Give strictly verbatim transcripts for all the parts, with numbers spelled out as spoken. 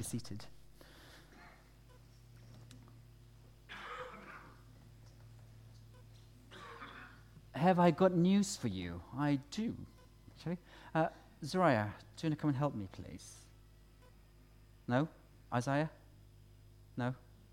seated. Have I got news for you? I do, actually. Uh, Zariah, do you want to come and help me, please? No? Isaiah? No?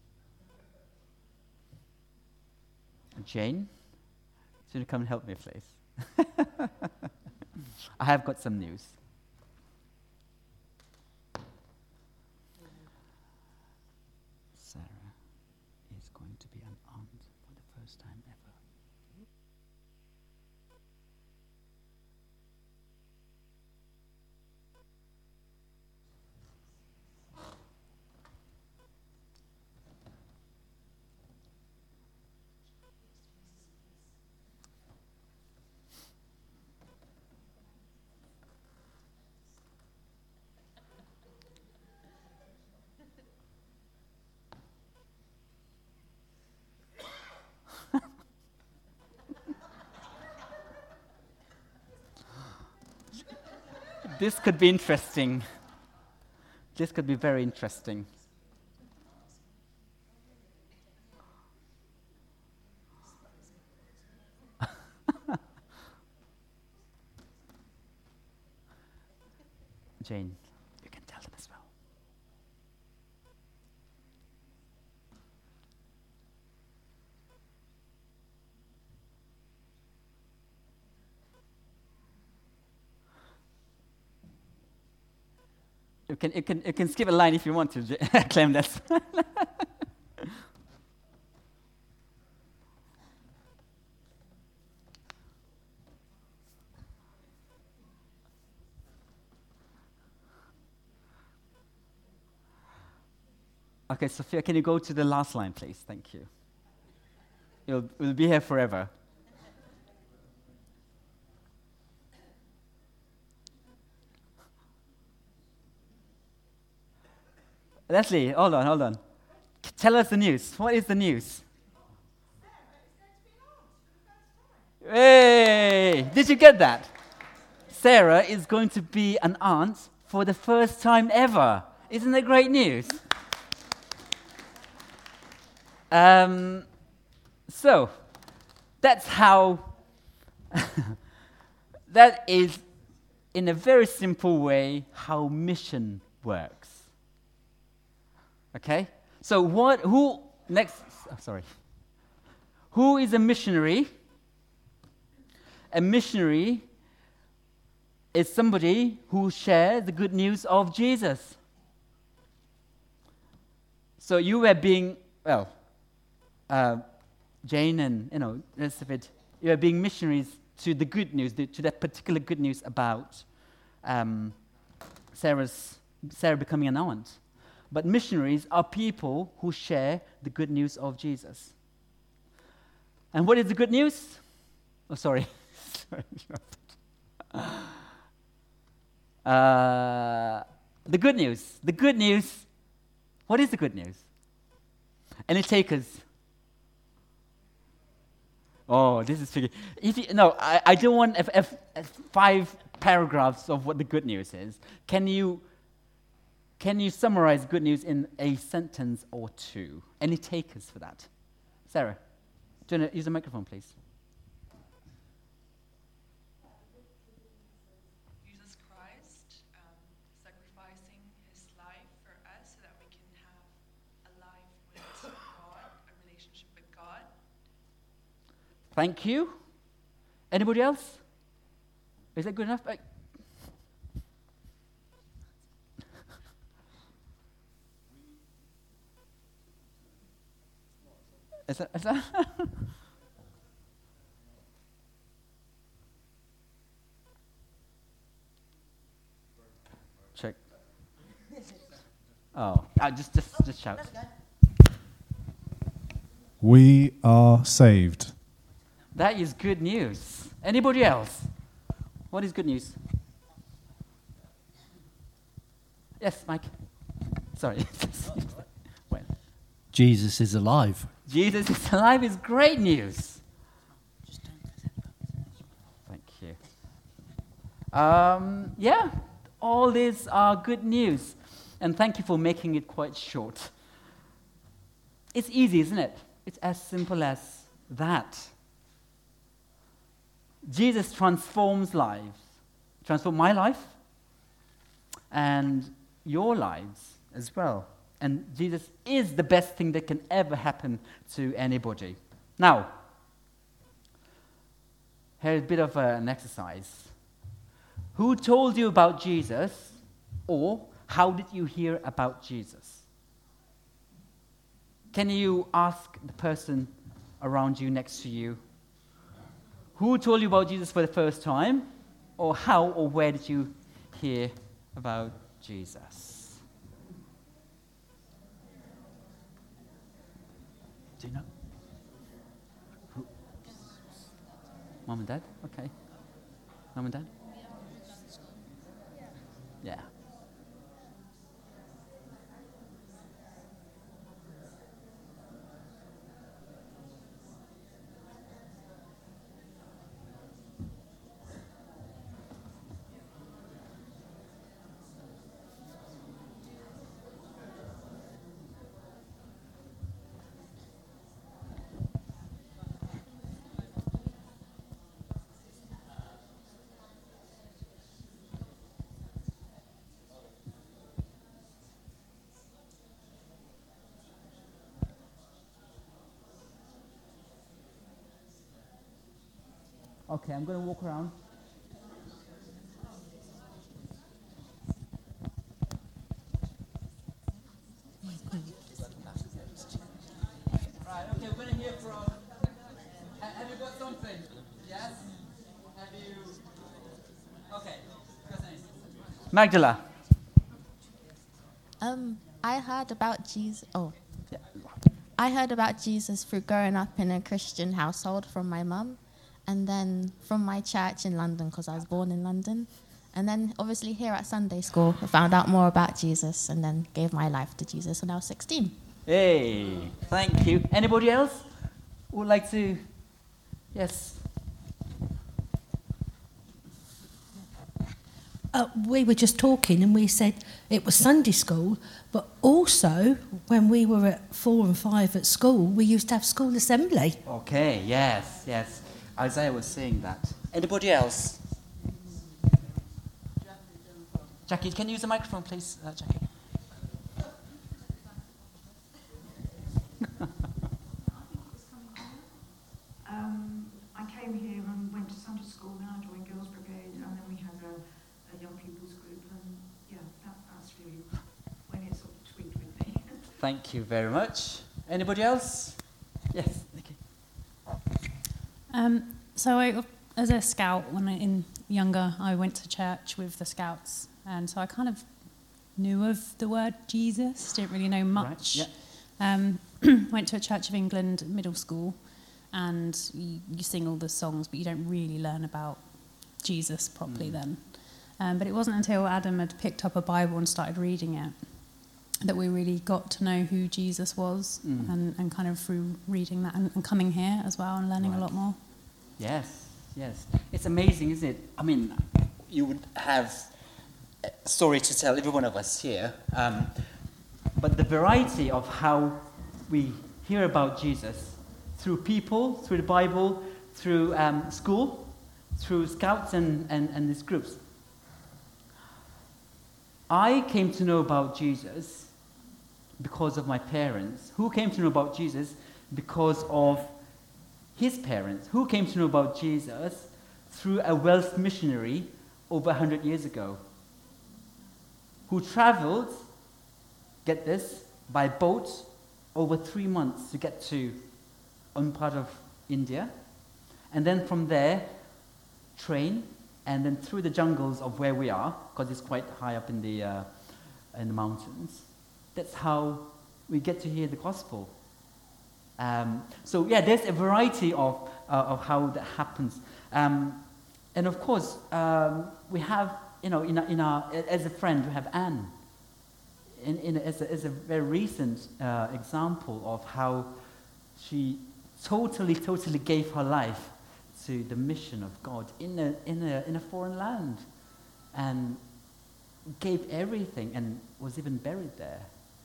Jane? Do you want to come and help me, please? I have got some news. Sarah is going to be an aunt for the first time ever. This could be interesting. This could be very interesting. Jane, you can tell them as well. You can, you can, you can skip a line if you want to, Clem. That's Okay, Sophia, can you go to the last line, please? Thank you. You'll, we'll be here forever. Leslie, hold on, hold on. Tell us the news. What is the news? Hey! Did you get that? Sarah is going to be an aunt for the first time ever. Isn't that great news? Um, so, that's how, that is, in a very simple way, how mission works. Okay? So what, who, next, oh, sorry. Who is a missionary? A missionary is somebody who shares the good news of Jesus. So you were being, well, uh, Jane and, you know, the rest of it, you are being missionaries to the good news, the, to that particular good news about um, Sarah's, Sarah becoming an aunt. But missionaries are people who share the good news of Jesus. And what is the good news? Oh, sorry. uh, the good news. The good news. What is the good news? Any takers? Oh, this is tricky. If you, no, I, I don't want F, F, F five paragraphs of what the good news is. Can you... Can you summarize good news in a sentence or two? Any takers for that? Sarah, do you want to use the microphone, please? Jesus Christ um, sacrificing his life for us so that we can have a life with God, a relationship with God. Thank you. Anybody else? Is that good enough? I, Is that, is that? Check. Oh, uh, just, just, just shout. We are saved. That is good news. Anybody else? What is good news? Yes, Mike. Sorry. When? Jesus is alive. Jesus is alive is great news. Thank you. Um, yeah, all these are good news. And thank you for making it quite short. It's easy, isn't it? It's as simple as that. Jesus transforms lives. Transform my life and your lives as well. And Jesus is the best thing that can ever happen to anybody. Now, here's a bit of a, an exercise. Who told you about Jesus, or how did you hear about Jesus? Can you ask the person around you, next to you, who told you about Jesus for the first time, or how or where did you hear about Jesus? Do you know? Who? Mom and Dad? Okay. Mom and Dad? Yeah. Okay, I'm going to walk around. Right, okay, we're going to hear from... Ha- have you got something? Yes? Have you... Okay. Magdala. Um, I heard about Jesus. Oh, Yeah. I heard about Jesus through growing up in a Christian household from my mum, and then from my church in London because I was born in London, and then obviously here at Sunday school I found out more about Jesus, and then gave my life to Jesus when I was sixteen. Hey, thank you. Anybody else would like to? Yes. Uh, we were just talking and we said it was Sunday school, but also when we were at four and five at school, we used to have school assembly. Okay, yes, yes. Isaiah was saying that. Anybody else? Jackie, can you use the microphone, please, uh, Jackie? Um, I came here and went to Sunday school, then I joined Girls Brigade, and then we had a, a young people's group, and yeah, that, that's really when it sort of tweaked with me. Thank you very much. Anybody else? Yes, Nikki. Um, so I, as a scout, when I in younger, I went to church with the scouts, and so I kind of knew of the word Jesus, didn't really know much. Right, Um, went to a Church of England middle school, and you, you sing all the songs, but you don't really learn about Jesus properly Mm. then. Um, but it wasn't until Adam had picked up a Bible and started reading it that we really got to know who Jesus was, Mm. and, and kind of through reading that and, and coming here as well and learning Right. a lot more. Yes, yes. It's amazing, isn't it? I mean, you would have a story to tell, every one of us here. Um, but the variety of how we hear about Jesus through people, through the Bible, through um, school, through scouts and, and, and these groups. I came to know about Jesus because of my parents. Who came to know about Jesus because of his parents? Who came to know about Jesus through a Welsh missionary over one hundred years ago? Who traveled, get this, by boat over three months to get to one part of India. And then from there, train, and then through the jungles of where we are, because it's quite high up in the, uh, in the mountains. That's how we get to hear the gospel. Um, so yeah, there's a variety of, uh, of how that happens. Um, and of course, um, we have, you know, in our, in our, as a friend, we have Anne. In, in, as, a, as a very recent uh, example of how she totally, totally gave her life to the mission of God in a, in a, in a foreign land. And gave everything and was even buried there.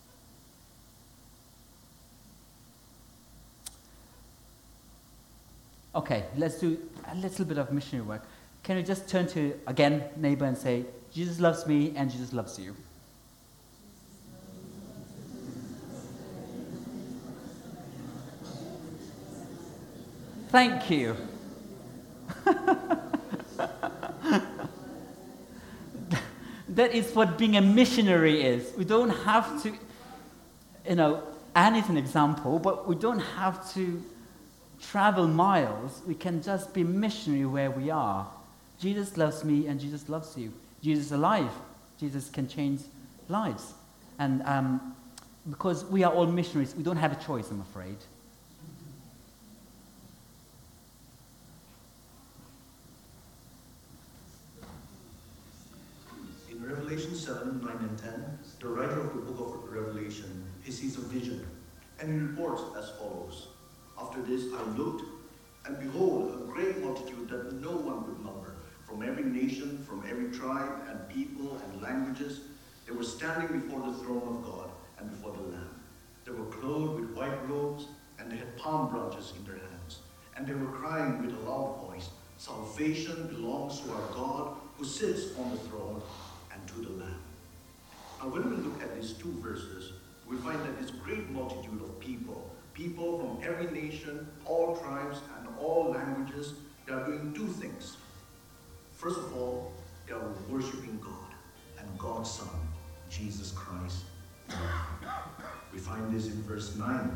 Okay, let's do a little bit of missionary work. Can you just turn to, again, neighbor and say, Jesus loves me and Jesus loves you. Thank you. That is what being a missionary is. We don't have to, you know, Anne is an example, but we don't have to travel miles. We can just be missionary where we are. Jesus loves me and Jesus loves you. Jesus is alive. Jesus can change lives. And um, because we are all missionaries, we don't have a choice, I'm afraid. In Revelation seven, nine, and ten, the writer of the book of Revelation, he sees a vision, and he reports as follows. After this I looked, and behold, a great multitude that no one could number, from every nation, from every tribe, and people, and languages. They were standing before the throne of God, and before the Lamb. They were clothed with white robes, and they had palm branches in their hands. And they were crying with a loud voice, Salvation belongs to our God, who sits on the throne, and to the Lamb. Now when we look at these two verses, we find that this great multitude of people, people from every nation, all tribes, and all languages, they are doing two things. First of all, they are worshiping God and God's Son, Jesus Christ. We find this in verse nine.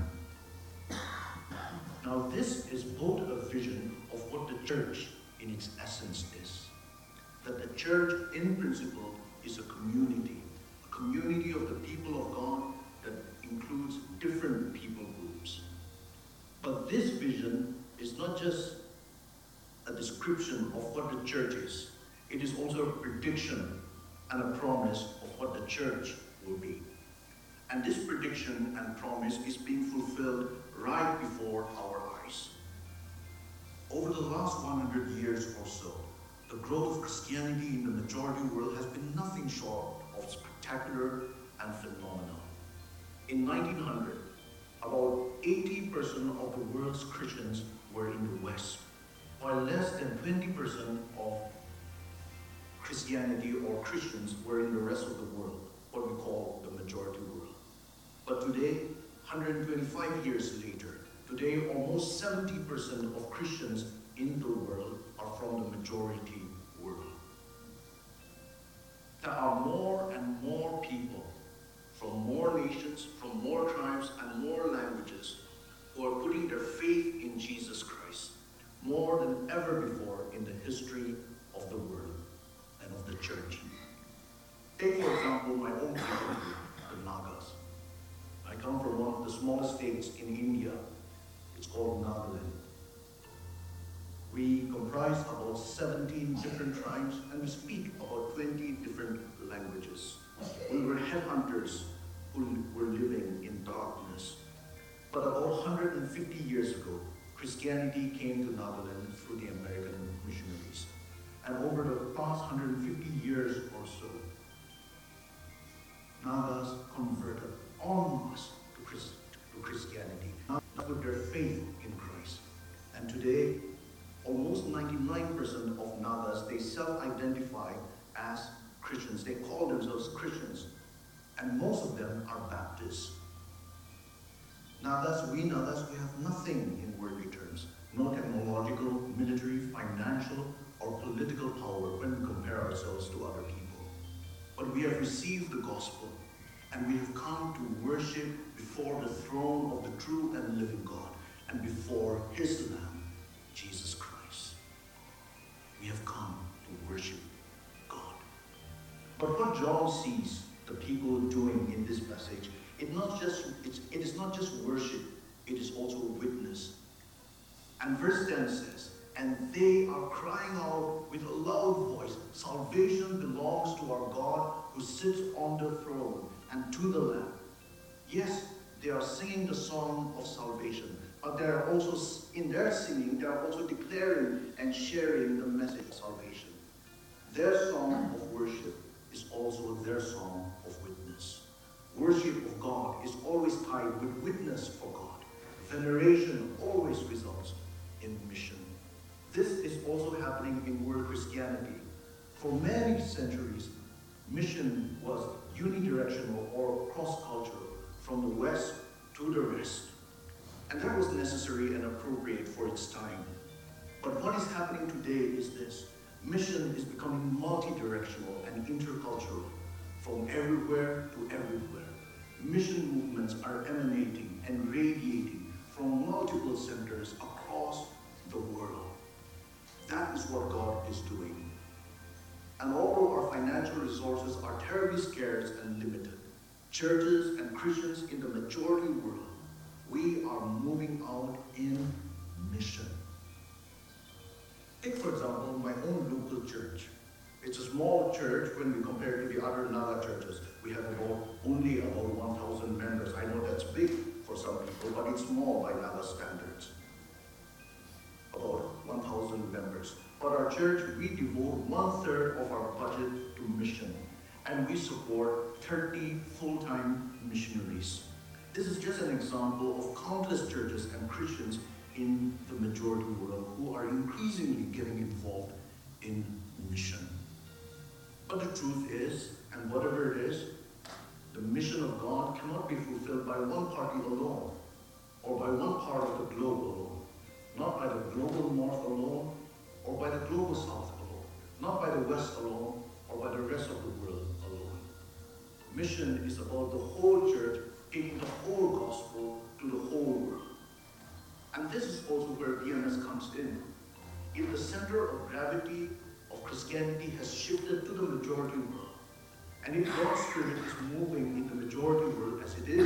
Now this is both a vision of what the church in its essence is. That the church in principle is a community, a community of the people of God that includes different people groups. But this vision is not just a description of what the church is. It is also a prediction and a promise of what the church will be. And this prediction and promise is being fulfilled right before our eyes. Over the last one hundred years or so, the growth of Christianity in the majority world has been nothing short of spectacular and phenomenal. In nineteen hundred, about eighty percent of the world's Christians were in the West, while less than twenty percent of Christianity or Christians were in the rest of the world, what we call the majority world. But today, one hundred twenty-five years later, today almost seventy percent of Christians in the world are from the majority world. There are more and more people from more nations, from more tribes and more languages who are putting their faith in Jesus Christ more than ever before in the history of the world and of the church. Take, for example, my own people, the Nagas. I come from one of the smallest states in India. It's called Nagaland. We comprise about seventeen different tribes and we speak about twenty different languages. We were headhunters who were living in darkness. But about one hundred fifty years ago, Christianity came to Nagaland through the American missionaries. And over the past one hundred fifty years or so, Nagas converted en masse to, Christ, to Christianity, not with their faith in Christ. And today, almost ninety-nine percent of Nagas, they self-identify as Christians. They call themselves Christians. And most of them are Baptists. Nagas, we Nagas, we have nothing in worldly terms. No technological, military, financial, or political power when we compare ourselves to other people. But we have received the gospel, and we have come to worship before the throne of the true and living God, and before his Lamb, Jesus Christ. We have come to worship God. But what John sees the people doing in this passage, it, not just, it's, it is not just worship, it is also witness. And verse ten says, and they are crying out with a loud voice, salvation belongs to our God who sits on the throne and to the Lamb. Yes, they are singing the song of salvation, but they are also, in their singing, they are also declaring and sharing the message of salvation. Their song of worship is also their song of witness. Worship of God is always tied with witness for God. Veneration always results in mission. This is also happening in world Christianity. For many centuries, mission was unidirectional or cross-cultural, from the West to the West. And that was necessary and appropriate for its time. But what is happening today is this. Mission is becoming multi-directional and intercultural, from everywhere to everywhere. Mission movements are emanating and radiating from multiple centers across the world. That is what God is doing. And although our financial resources are terribly scarce and limited, churches and Christians in the majority world, we are moving out in mission. Take, for example, my own local church. It's a small church when we compare to the other Naga churches. We have about, only about one thousand members. I know that's big for some people, but it's small by Naga standards. About one thousand members. But our church, we devote one third of our budget to mission, and we support thirty full-time missionaries. This is just an example of countless churches and Christians in the majority world who are increasingly getting involved in mission. But the truth is, and whatever it is, the mission of God cannot be fulfilled by one party alone, or by one part of the globe alone, not by the global north alone, or by the global south alone, not by the west alone, or by the rest of the world alone. Mission is about the whole church taking the whole gospel to the whole world. And this is also where B M S comes in. If the center of gravity of Christianity has shifted to the majority world, and if God's Spirit is moving in the majority world as it is,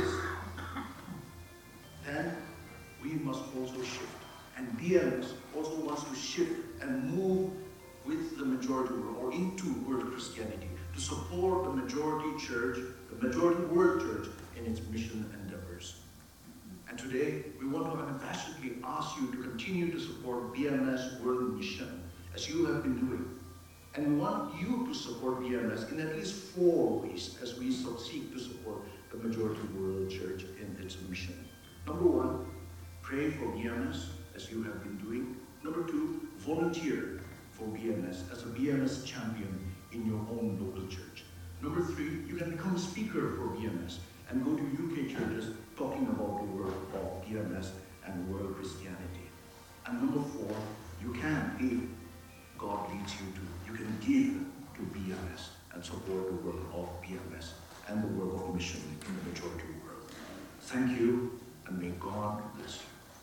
then we must also shift. And B M S also wants to shift and move with the majority world, or into world Christianity, to support the majority church, the majority world church, in its mission endeavors. And today, we want to unabashedly ask you to continue to support B M S World Mission, as you have been doing. And we want you to support B M S in at least four ways as we seek to support the majority world church in its mission. Number one, pray for B M S, as you have been doing. Number two, volunteer for B M S as a B M S champion in your own local church. Number three, you can become a speaker for B M S and go to U K churches talking about the work of B M S and world Christianity. And number four, you can, if God leads you to, you can give to B M S and support the work of B M S and the work of mission in the majority world. Thank you, and may God bless you.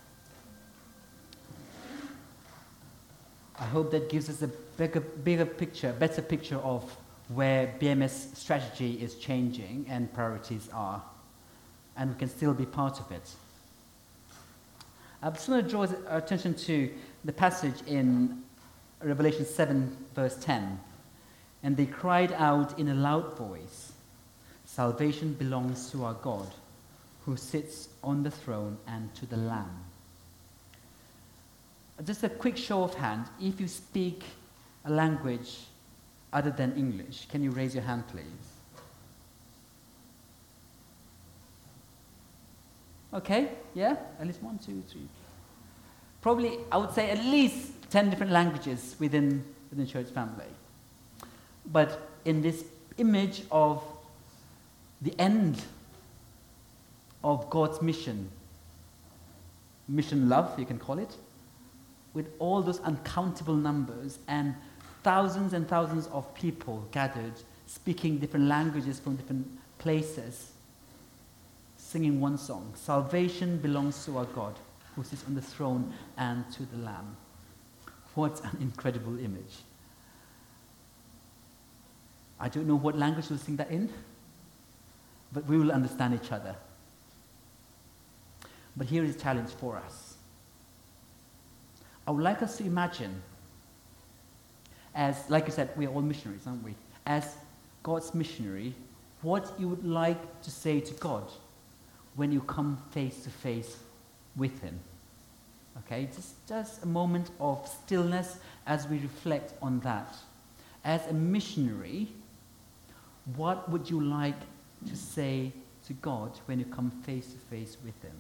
I hope that gives us a bigger, bigger picture, better picture of where B M S strategy is changing and priorities are, and we can still be part of it. I just want to draw our attention to the passage in Revelation seven, verse ten. And they cried out in a loud voice, "Salvation belongs to our God, who sits on the throne and to the Lamb." Just a quick show of hand, if you speak a language other than English, can you raise your hand, please? Okay, yeah, at least one, two, three. Probably, I would say at least ten different languages within, within church family. But in this image of the end of God's mission, mission love, you can call it, with all those uncountable numbers and thousands and thousands of people gathered, speaking different languages from different places, singing one song, "Salvation belongs to our God, who sits on the throne and to the Lamb." What an incredible image. I don't know what language we'll sing that in, but we will understand each other. But here is a challenge for us. I would like us to imagine, as, like I said, we are all missionaries, aren't we? As God's missionary, what you would like to say to God when you come face to face with Him. Okay, just, just a moment of stillness as we reflect on that. As a missionary, What would you like to say to God when you come face to face with Him?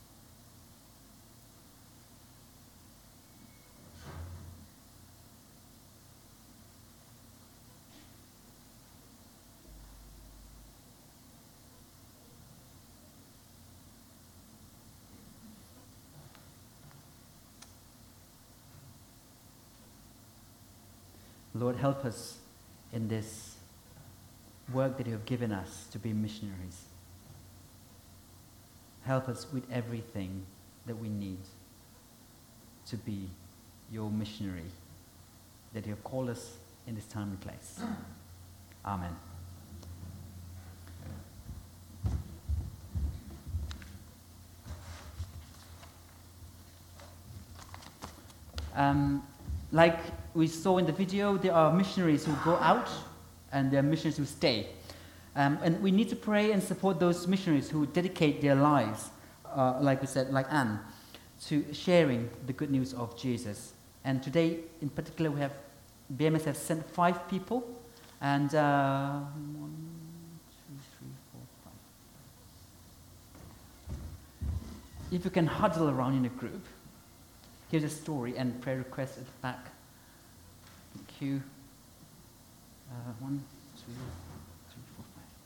Lord, help us in this work that you have given us to be missionaries. Help us with everything that we need to be your missionary that you have called us in this time and place. Amen. Um, like we saw in the video, there are missionaries who go out and there are missionaries who stay. Um, and we need to pray and support those missionaries who dedicate their lives, uh, like we said, like Anne, to sharing the good news of Jesus. And today, in particular, we have, B M S have sent five people, and uh, one, two, three, four, five. If you can huddle around in a group, here's a story and prayer request at the back. Thank you. Uh, one, two.